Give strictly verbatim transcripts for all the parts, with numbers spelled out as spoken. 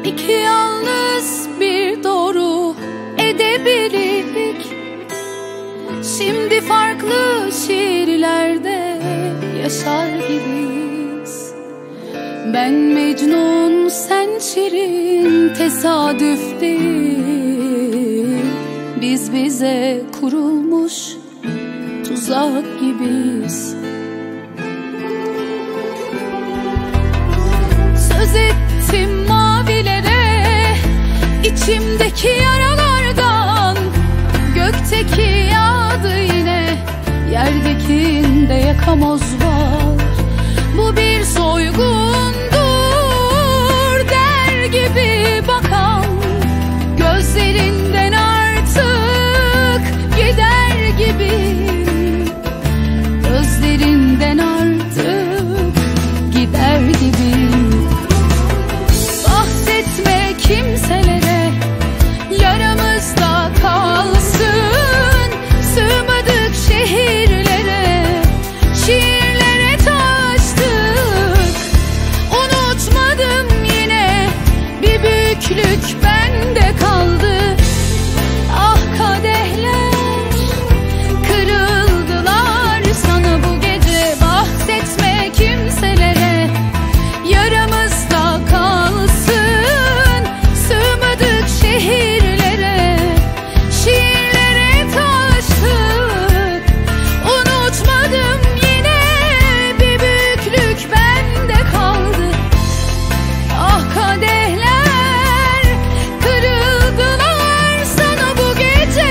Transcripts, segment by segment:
İki yalnız bir doğru edebildik. Şimdi farklı şiirlerde yaşar gibiyiz. Ben Mecnun, sen Şirin, tesadüf değil. Biz bize kurulmuş tuzak gibiyiz. Söz ettim mavilere, içimdeki yaralardan. Gökteki yağdı yine, yerdekinde yakamoz var. Bu bir soygundur der gibi bakan, gözlerinden artık gider gibi. Gözlerinden artık gider gibi. Bahsetme kimselere, yaramızda kalsın. Sığmadık şehirlere, şiirlere taştık. Unutmadım yine, bir büyüklük bende kaldı. Ah kadehler kırıldılar sana bu gece. Bahsetme kimselere, yaramızda kalsın. Sığmadık şehirlere, şiirlere taştık. Unutmadım yine, bir büyüklük bende kaldı. Ah kadehler kırıldılar sana bu gece.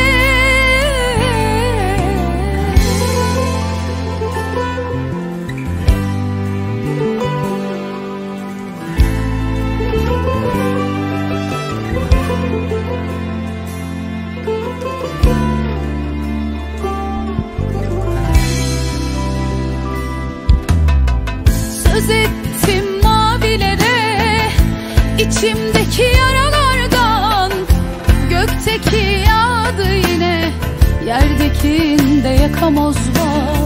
Söz ettim mavilere, içimdeki yaralardan. Gökteki yağdı yine, yerdekinde yakamoz var.